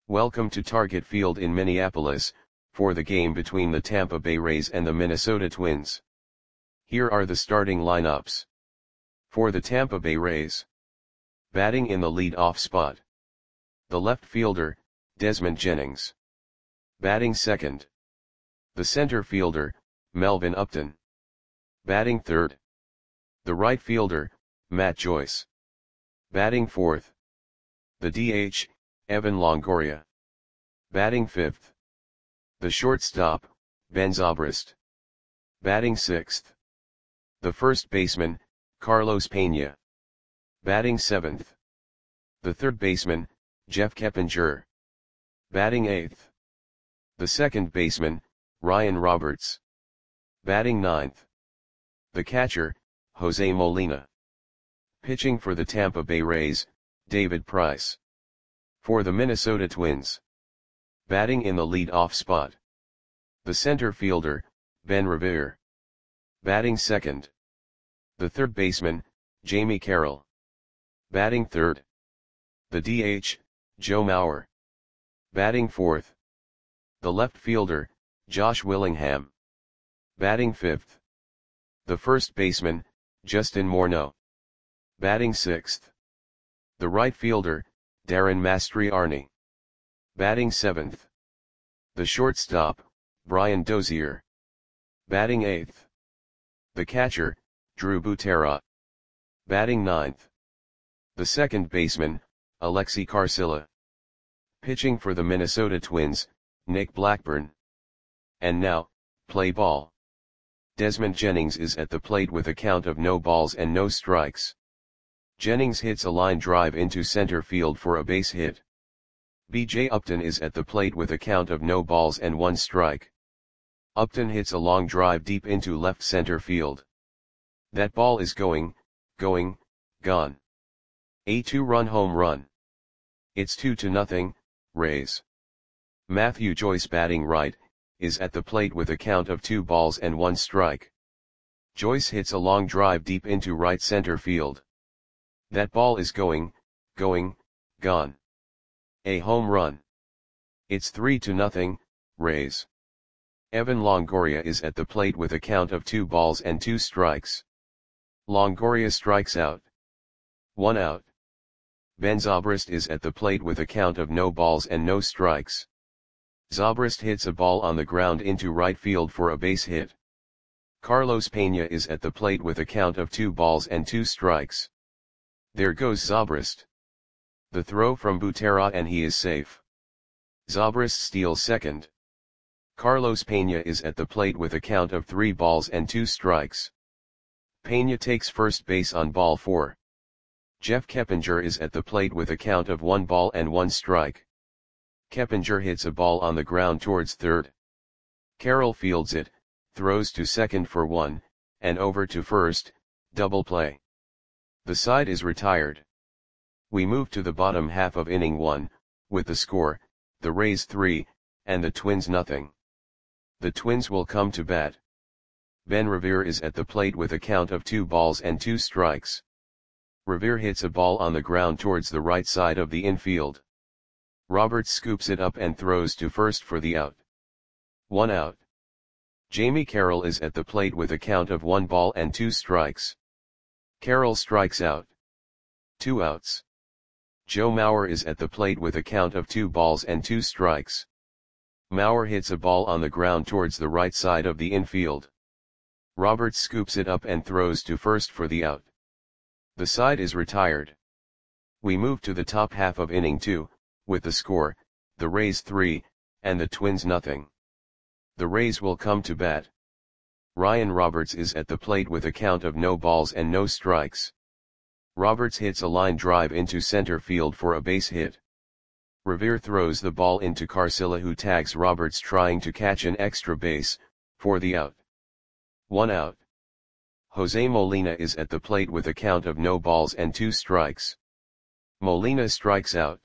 Welcome to Target Field in Minneapolis, for the game between the Tampa Bay Rays and the Minnesota Twins. Here are the starting lineups. For the Tampa Bay Rays. Batting in the lead-off spot. The left fielder, Desmond Jennings. Batting second. The center fielder, Melvin Upton. Batting third. The right fielder, Matt Joyce. Batting fourth. The DH, Evan Longoria. Batting fifth. The shortstop, Ben Zobrist. Batting sixth. The first baseman, Carlos Pena. Batting seventh. The third baseman, Jeff Keppinger. Batting eighth. The second baseman, Ryan Roberts. Batting ninth. The catcher, Jose Molina. Pitching for the Tampa Bay Rays, David Price. For the Minnesota Twins. Batting in the lead-off spot. The center fielder, Ben Revere. Batting second. The third baseman, Jamie Carroll. Batting third. The DH, Joe Mauer. Batting fourth. The left fielder, Josh Willingham. Batting fifth. The first baseman, Justin Morneau. Batting sixth. The right fielder, Darren Mastriani. Batting seventh. The shortstop, Brian Dozier. Batting eighth. The catcher, Drew Butera. Batting ninth. The second baseman, Alexi Carcilla. Pitching for the Minnesota Twins, Nick Blackburn. And now, play ball. Desmond Jennings is at the plate with a count of no balls and no strikes. Jennings hits a line drive into center field for a base hit. B.J. Upton is at the plate with a count of no balls and one strike. Upton hits a long drive deep into left center field. That ball is going, gone. A 2-run home run. It's 2-0, Rays. Matthew Joyce, batting right, is at the plate with a count of 2 balls and 1 strike. Joyce hits a long drive deep into right center field. That ball is going, gone. A home run. It's 3-0, Rays. Evan Longoria is at the plate with a count of 2 balls and 2 strikes. Longoria strikes out. 1 out. Ben Zobrist is at the plate with a count of no balls and no strikes. Zobrist hits a ball on the ground into right field for a base hit. Carlos Pena is at the plate with a count of 2 balls and 2 strikes. There goes Zobrist. The throw from Butera and he is safe. Zobrist steals second. Carlos Pena is at the plate with a count of 3 balls and 2 strikes. Pena takes first base on ball 4. Jeff Keppinger is at the plate with a count of 1 ball and 1 strike. Keppinger hits a ball on the ground towards third. Carroll fields it, throws to second for 1, and over to first, double play. The side is retired. We move to the bottom half of inning 1, with the score, the Rays 3, and the Twins nothing. The Twins will come to bat. Ben Revere is at the plate with a count of 2 balls and 2 strikes. Revere hits a ball on the ground towards the right side of the infield. Roberts scoops it up and throws to first for the out. 1 out. Jamie Carroll is at the plate with a count of 1 ball and 2 strikes. Carroll strikes out. 2 outs. Joe Mauer is at the plate with a count of 2 balls and 2 strikes. Mauer hits a ball on the ground towards the right side of the infield. Roberts scoops it up and throws to first for the out. The side is retired. We move to the top half of inning 2, with the score, the Rays 3, and the Twins nothing. The Rays will come to bat. Ryan Roberts is at the plate with a count of no balls and no strikes. Roberts hits a line drive into center field for a base hit. Revere throws the ball into Carcilla, who tags Roberts trying to catch an extra base, for the out. 1 out. Jose Molina is at the plate with a count of no balls and 2 strikes. Molina strikes out.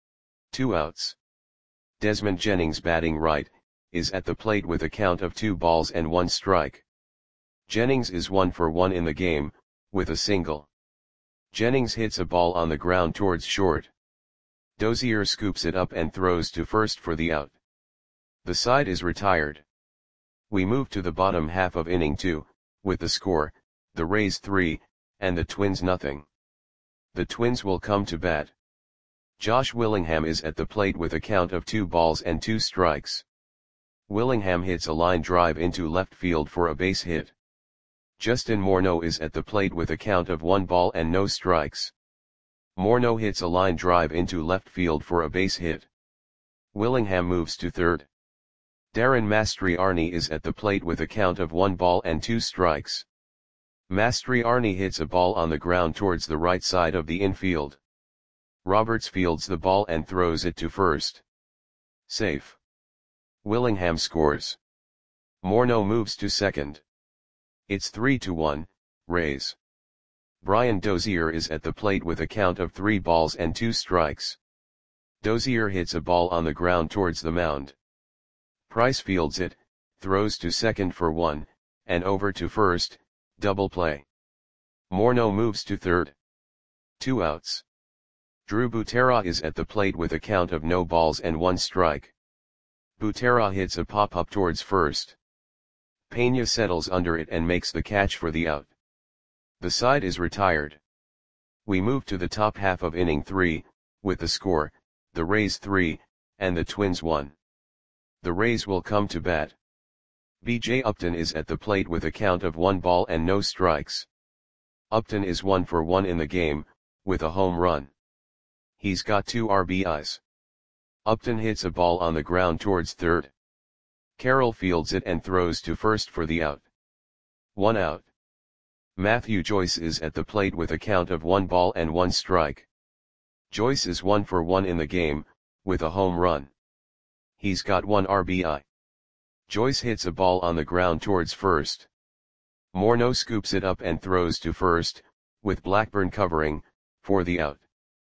2 outs. Desmond Jennings, batting right, is at the plate with a count of 2 balls and 1 strike. Jennings is 1 for 1 in the game, with a single. Jennings hits a ball on the ground towards short. Dozier scoops it up and throws to first for the out. The side is retired. We move to the bottom half of inning 2, with the score, the Rays 3, and the Twins nothing. The Twins will come to bat. Josh Willingham is at the plate with a count of 2 balls and 2 strikes. Willingham hits a line drive into left field for a base hit. Justin Morneau is at the plate with a count of 1 ball and no strikes. Morneau hits a line drive into left field for a base hit. Willingham moves to third. Darren Mastriani is at the plate with a count of 1 ball and 2 strikes. Mastriani hits a ball on the ground towards the right side of the infield. Roberts fields the ball and throws it to first. Safe. Willingham scores. Morneau moves to second. It's 3-1, Rays. Brian Dozier is at the plate with a count of 3 balls and 2 strikes. Dozier hits a ball on the ground towards the mound. Price fields it, throws to second for 1, and over to first, double play. Morneau moves to third. 2 outs. Drew Butera is at the plate with a count of no balls and 1 strike. Butera hits a pop-up towards first. Pena settles under it and makes the catch for the out. The side is retired. We move to the top half of inning 3, with the score, the Rays 3, and the Twins 1. The Rays will come to bat. B.J. Upton is at the plate with a count of 1 ball and no strikes. Upton is 1 for 1 in the game, with a home run. He's got 2 RBIs. Upton hits a ball on the ground towards third. Carroll fields it and throws to first for the out. 1 out. Matthew Joyce is at the plate with a count of 1 ball and 1 strike. Joyce is 1 for 1 in the game, with a home run. He's got 1 RBI. Joyce hits a ball on the ground towards first. Morneau scoops it up and throws to first, with Blackburn covering, for the out.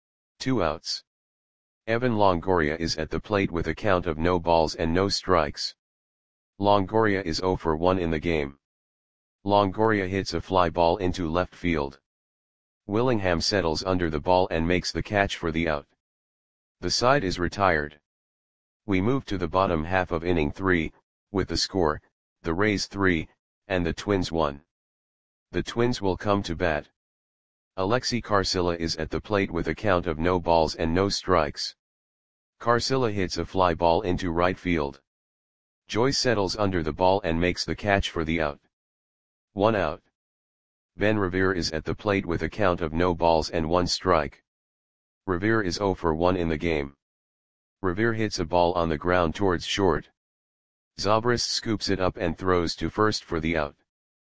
2 outs. Evan Longoria is at the plate with a count of no balls and no strikes. Longoria is 0 for 1 in the game. Longoria hits a fly ball into left field. Willingham settles under the ball and makes the catch for the out. The side is retired. We move to the bottom half of inning 3, with the score, the Rays 3, and the Twins 1. The Twins will come to bat. Alexi Carcilla is at the plate with a count of no balls and no strikes. Carcilla hits a fly ball into right field. Joyce settles under the ball and makes the catch for the out. 1 out. Ben Revere is at the plate with a count of no balls and 1 strike. Revere is 0 for 1 in the game. Revere hits a ball on the ground towards short. Zobrist scoops it up and throws to first for the out.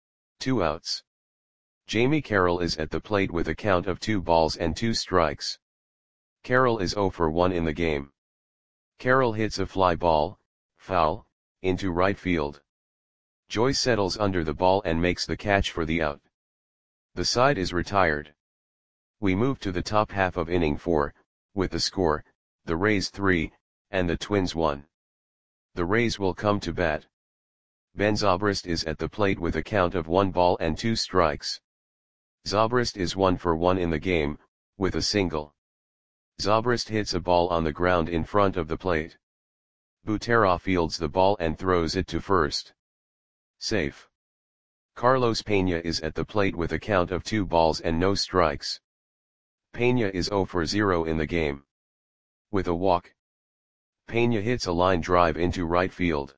2 outs. Jamie Carroll is at the plate with a count of 2 balls and 2 strikes. Carroll is 0 for 1 in the game. Carroll hits a fly ball, foul, into right field. Joyce settles under the ball and makes the catch for the out. The side is retired. We move to the top half of inning 4, with the score, the Rays 3, and the Twins 1. The Rays will come to bat. Ben Zobrist is at the plate with a count of 1 ball and 2 strikes. Zobrist is 1 for 1 in the game, with a single. Zobrist hits a ball on the ground in front of the plate. Butera fields the ball and throws it to first. Safe. Carlos Pena is at the plate with a count of 2 balls and no strikes. Pena is 0 for 0 in the game. With a walk. Pena hits a line drive into right field.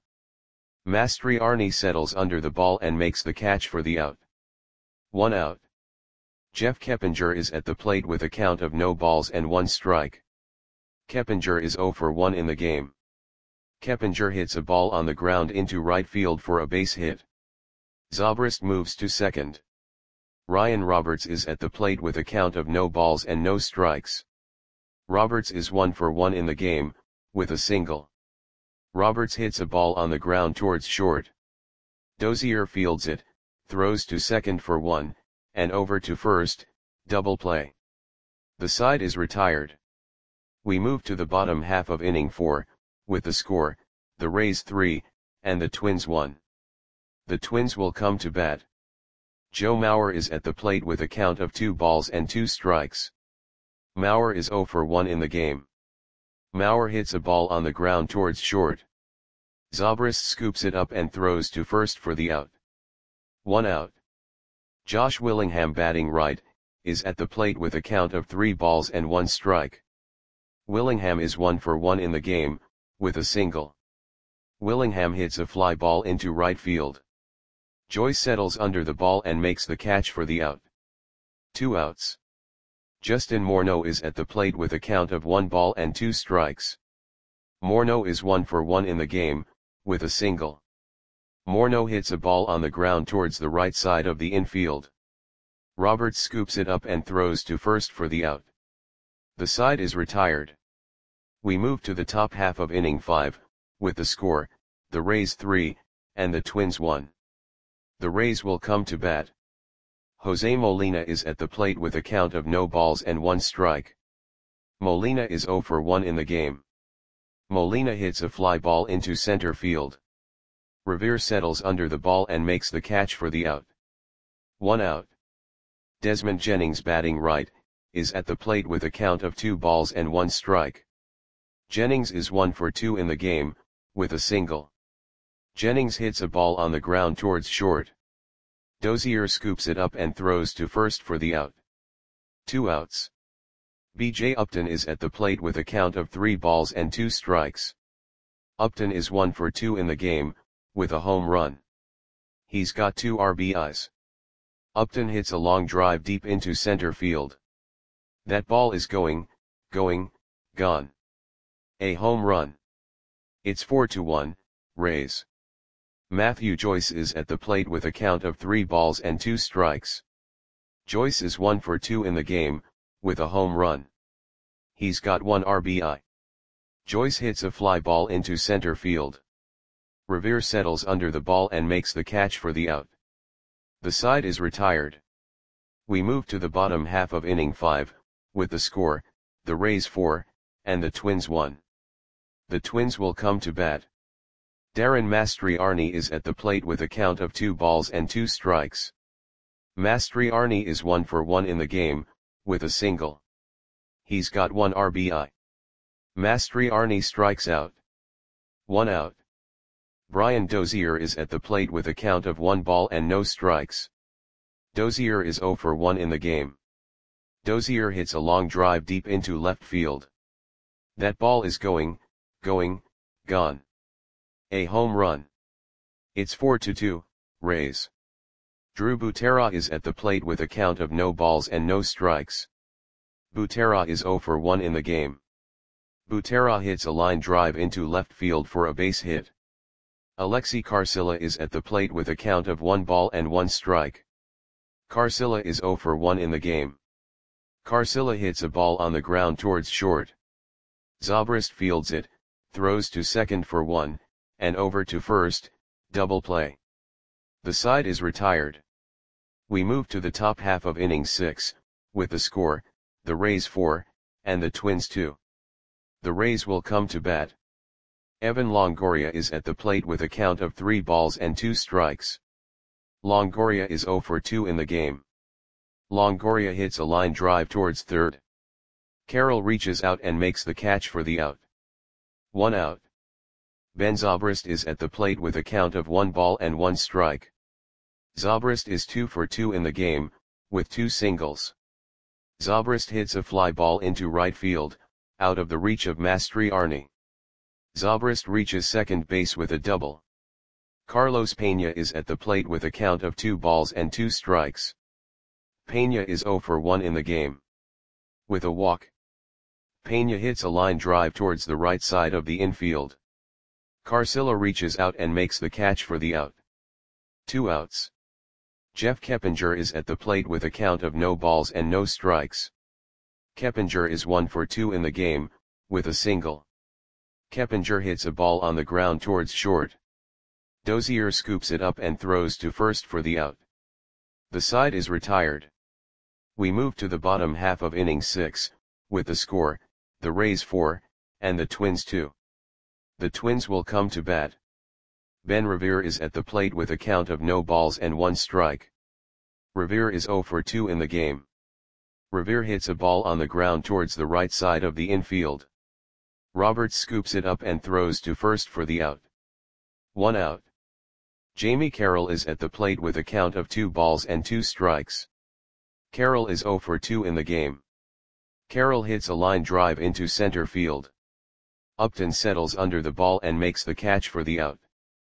Mastriani settles under the ball and makes the catch for the out. 1 out. Jeff Keppinger is at the plate with a count of no balls and 1 strike. Keppinger is 0 for 1 in the game. Keppinger hits a ball on the ground into right field for a base hit. Zobrist moves to second. Ryan Roberts is at the plate with a count of no balls and no strikes. Roberts is 1 for 1 in the game, with a single. Roberts hits a ball on the ground towards short. Dozier fields it, throws to second for 1, and over to first, double play. The side is retired. We move to the bottom half of inning 4, with the score, the Rays 3, and the Twins 1. The Twins will come to bat. Joe Mauer is at the plate with a count of 2 balls and 2 strikes. Mauer is 0 for 1 in the game. Maurer hits a ball on the ground towards short. Zobrist scoops it up and throws to first for the out. 1 out. Josh Willingham, batting right, is at the plate with a count of 3 balls and 1 strike. Willingham is 1 for 1 in the game, with a single. Willingham hits a fly ball into right field. Joyce settles under the ball and makes the catch for the out. 2 outs. Justin Morneau is at the plate with a count of 1 ball and 2 strikes. Morneau is 1 for 1 in the game, with a single. Morneau hits a ball on the ground towards the right side of the infield. Roberts scoops it up and throws to first for the out. The side is retired. We move to the top half of inning 5, with the score, the Rays 3, and the Twins 1. The Rays will come to bat. Jose Molina is at the plate with a count of no balls and 1 strike. Molina is 0 for 1 in the game. Molina hits a fly ball into center field. Revere settles under the ball and makes the catch for the out. 1 out. Desmond Jennings, batting right, is at the plate with a count of 2 balls and 1 strike. Jennings is 1 for 2 in the game, with a single. Jennings hits a ball on the ground towards short. Dozier scoops it up and throws to first for the out. 2 outs. B.J. Upton is at the plate with a count of 3 balls and 2 strikes. Upton is 1 for 2 in the game, with a home run. He's got 2 RBIs. Upton hits a long drive deep into center field. That ball is going, gone. A home run. It's 4-1, Rays. Matthew Joyce is at the plate with a count of 3 balls and 2 strikes. Joyce is 1 for 2 in the game, with a home run. He's got 1 RBI. Joyce hits a fly ball into center field. Revere settles under the ball and makes the catch for the out. The side is retired. We move to the bottom half of inning 5, with the score, the Rays 4, and the Twins 1. The Twins will come to bat. Darren Mastriani is at the plate with a count of 2 balls and 2 strikes. Mastriani is 1 for 1 in the game, with a single. He's got 1 RBI. Mastriani strikes out. 1 out. Brian Dozier is at the plate with a count of 1 ball and no strikes. Dozier is 0 for 1 in the game. Dozier hits a long drive deep into left field. That ball is going, gone. A home run. It's 4-2, Rays. Drew Butera is at the plate with a count of no balls and no strikes. Butera is 0 for 1 in the game. Butera hits a line drive into left field for a base hit. Alexi Carcilla is at the plate with a count of 1 ball and 1 strike. Carcilla is 0 for 1 in the game. Carcilla hits a ball on the ground towards short. Zobrist fields it, throws to second for 1, and over to first, double play. The side is retired. We move to the top half of inning 6, with the score, the Rays 4, and the Twins 2. The Rays will come to bat. Evan Longoria is at the plate with a count of 3 balls and 2 strikes. Longoria is 0 for 2 in the game. Longoria hits a line drive towards third. Carroll reaches out and makes the catch for the out. 1 out. Ben Zobrist is at the plate with a count of 1 ball and 1 strike. Zobrist is 2 for 2 in the game, with 2 singles. Zobrist hits a fly ball into right field, out of the reach of Mastriani. Zobrist reaches second base with a double. Carlos Pena is at the plate with a count of 2 balls and 2 strikes. Pena is 0 for 1 in the game. With a walk. Pena hits a line drive towards the right side of the infield. Carcilla reaches out and makes the catch for the out. 2 outs. Jeff Keppinger is at the plate with a count of no balls and no strikes. Keppinger is 1 for 2 in the game, with a single. Keppinger hits a ball on the ground towards short. Dozier scoops it up and throws to first for the out. The side is retired. We move to the bottom half of inning 6, with the score, the Rays 4, and the Twins 2. The Twins will come to bat. Ben Revere is at the plate with a count of no balls and 1 strike. Revere is 0 for 2 in the game. Revere hits a ball on the ground towards the right side of the infield. Roberts scoops it up and throws to first for the out. 1 out. Jamie Carroll is at the plate with a count of 2 balls and 2 strikes. Carroll is 0 for 2 in the game. Carroll hits a line drive into center field. Upton settles under the ball and makes the catch for the out.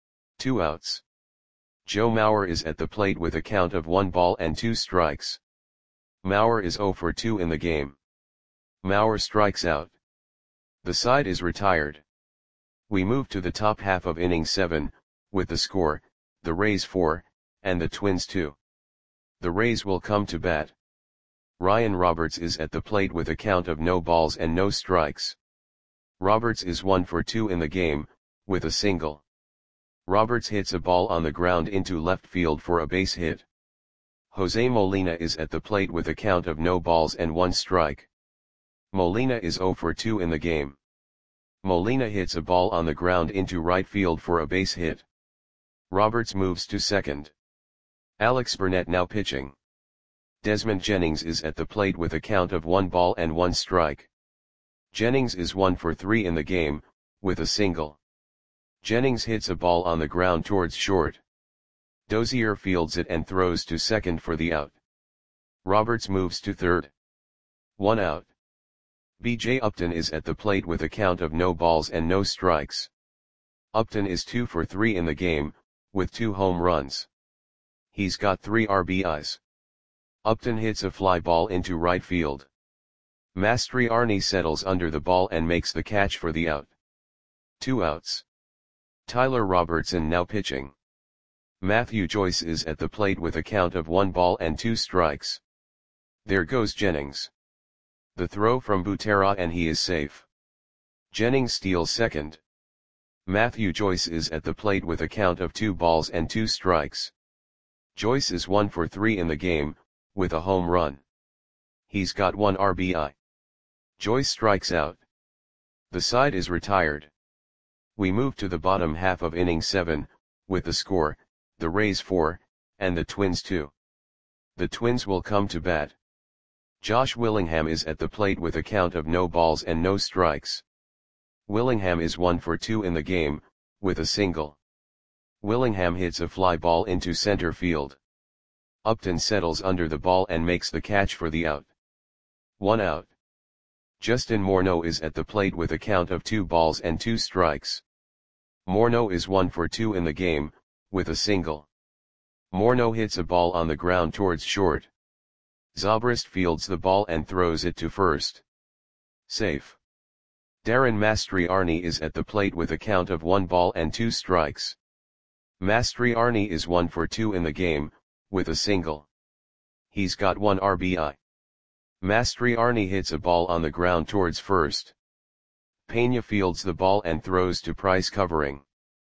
2 outs. Joe Mauer is at the plate with a count of 1 ball and 2 strikes. Mauer is 0 for 2 in the game. Mauer strikes out. The side is retired. We move to the top half of inning 7, with the score, the Rays 4, and the Twins 2. The Rays will come to bat. Ryan Roberts is at the plate with a count of no balls and no strikes. Roberts is 1 for 2 in the game, with a single. Roberts hits a ball on the ground into left field for a base hit. Jose Molina is at the plate with a count of no balls and 1 strike. Molina is 0 for 2 in the game. Molina hits a ball on the ground into right field for a base hit. Roberts moves to second. Alex Burnett now pitching. Desmond Jennings is at the plate with a count of 1 ball and 1 strike. Jennings is 1 for 3 in the game, with a single. Jennings hits a ball on the ground towards short. Dozier fields it and throws to second for the out. Roberts moves to third. 1 out. B.J. Upton is at the plate with a count of no balls and no strikes. Upton is 2 for 3 in the game, with 2 home runs. He's got 3 RBIs. Upton hits a fly ball into right field. Mastriani settles under the ball and makes the catch for the out. 2 outs. Tyler Robertson now pitching. Matthew Joyce is at the plate with a count of 1 ball and 2 strikes. There goes Jennings. The throw from Butera and he is safe. Jennings steals second. Matthew Joyce is at the plate with a count of 2 balls and 2 strikes. Joyce is 1 for 3 in the game, with a home run. He's got 1 RBI. Joyce strikes out. The side is retired. We move to the bottom half of inning 7, with the score, the Rays 4, and the Twins 2. The Twins will come to bat. Josh Willingham is at the plate with a count of no balls and no strikes. Willingham is 1 for 2 in the game, with a single. Willingham hits a fly ball into center field. Upton settles under the ball and makes the catch for the out. 1 out. Justin Morneau is at the plate with a count of 2 balls and 2 strikes. Morneau is 1 for 2 in the game, with a single. Morneau hits a ball on the ground towards short. Zobrist fields the ball and throws it to first. Safe. Darren Mastriani is at the plate with a count of 1 ball and 2 strikes. Mastriani is 1 for 2 in the game, with a single. He's got 1 RBI. Mastriani hits a ball on the ground towards first. Pena fields the ball and throws to Price covering.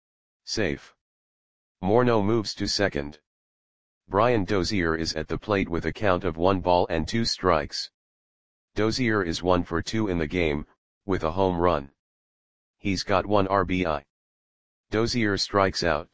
Safe. Morneau moves to second. Brian Dozier is at the plate with a count of 1 ball and 2 strikes. Dozier is 1 for 2 in the game, with a home run. He's got 1 RBI. Dozier strikes out.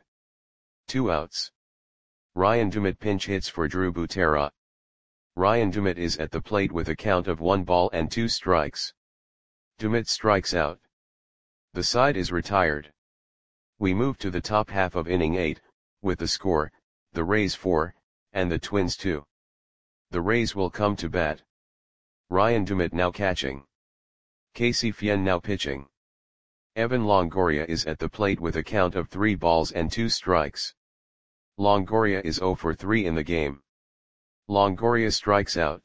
2 outs. Ryan Dumit pinch hits for Drew Butera. Ryan Dumit is at the plate with a count of 1 ball and 2 strikes. Dumit strikes out. The side is retired. We move to the top half of inning 8, with the score, the Rays 4, and the Twins 2. The Rays will come to bat. Ryan Dumit now catching. Casey Fien now pitching. Evan Longoria is at the plate with a count of 3 balls and 2 strikes. Longoria is 0 for 3 in the game. Longoria strikes out.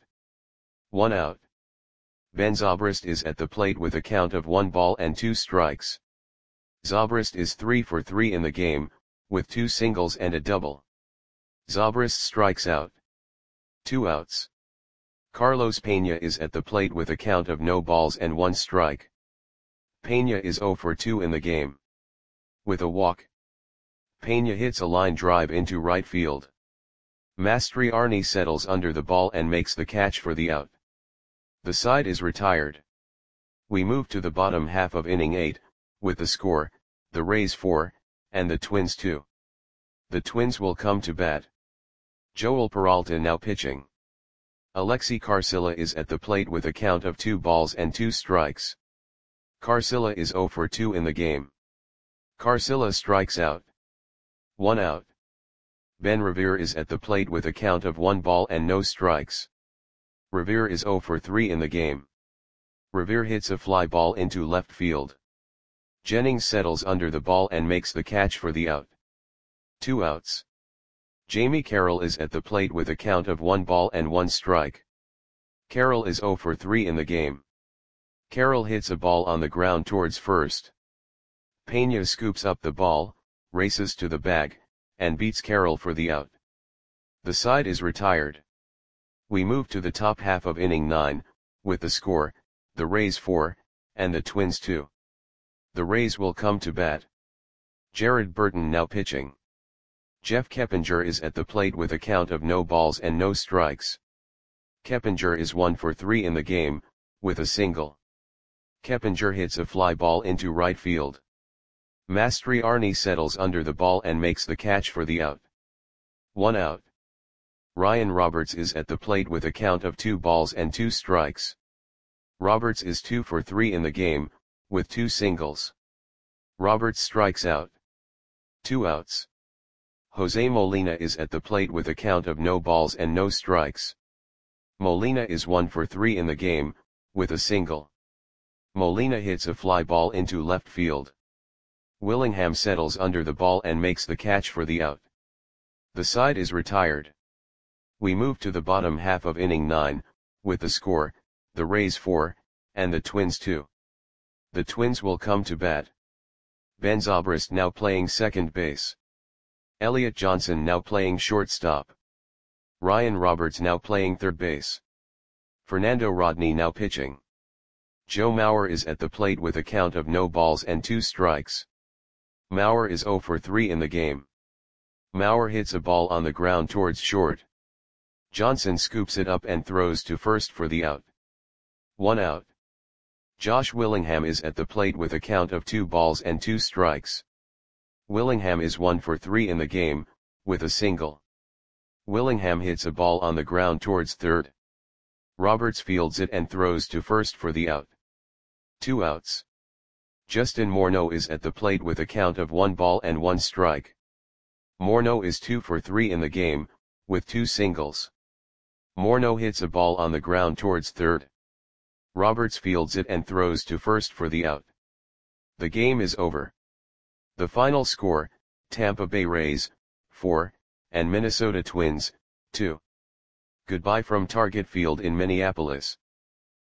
1 out. Ben Zobrist is at the plate with a count of 1 ball and 2 strikes. Zobrist is 3 for 3 in the game, with 2 singles and a double. Zobrist strikes out. 2 outs. Carlos Pena is at the plate with a count of no balls and 1 strike. Pena is 0 for 2 in the game. With a walk. Pena hits a line drive into right field. Mastriani settles under the ball and makes the catch for the out. The side is retired. We move to the bottom half of inning 8, with the score, the Rays 4, and the Twins 2. The Twins will come to bat. Joel Peralta now pitching. Alexi Carcilla is at the plate with a count of 2 balls and 2 strikes. Carcilla is 0 for 2 in the game. Carcilla strikes out. 1 out. Ben Revere is at the plate with a count of 1 ball and no strikes. Revere is 0 for 3 in the game. Revere hits a fly ball into left field. Jennings settles under the ball and makes the catch for the out. 2 outs. Jamie Carroll is at the plate with a count of 1 ball and 1 strike. Carroll is 0 for 3 in the game. Carroll hits a ball on the ground towards first. Pena scoops up the ball, races to the bag, and beats Carroll for the out. The side is retired. We move to the top half of inning 9, with the score, the Rays 4, and the Twins 2. The Rays will come to bat. Jared Burton now pitching. Jeff Keppinger is at the plate with a count of no balls and no strikes. Keppinger is 1 for 3 in the game, with a single. Keppinger hits a fly ball into right field. Mastriani settles under the ball and makes the catch for the out. 1 out. Ryan Roberts is at the plate with a count of 2 balls and 2 strikes. Roberts is 2 for 3 in the game, with 2 singles. Roberts strikes out. 2 outs. Jose Molina is at the plate with a count of no balls and no strikes. Molina is 1 for 3 in the game, with a single. Molina hits a fly ball into left field. Willingham settles under the ball and makes the catch for the out. The side is retired. We move to the bottom half of inning 9, with the score, the Rays 4, and the Twins 2. The Twins will come to bat. Ben Zobrist now playing second base. Elliot Johnson now playing shortstop. Ryan Roberts now playing third base. Fernando Rodney now pitching. Joe Mauer is at the plate with a count of no balls and 2 strikes. Mauer is 0 for 3 in the game. Mauer hits a ball on the ground towards short. Johnson scoops it up and throws to first for the out. 1 out. Josh Willingham is at the plate with a count of 2 balls and 2 strikes. Willingham is 1 for 3 in the game, with a single. Willingham hits a ball on the ground towards third. Roberts fields it and throws to first for the out. 2 outs. Justin Morneau is at the plate with a count of 1 ball and 1 strike. Morneau is 2 for 3 in the game, with 2 singles. Morneau hits a ball on the ground towards third. Roberts fields it and throws to first for the out. The game is over. The final score, Tampa Bay Rays, 4, and Minnesota Twins, 2. Goodbye from Target Field in Minneapolis.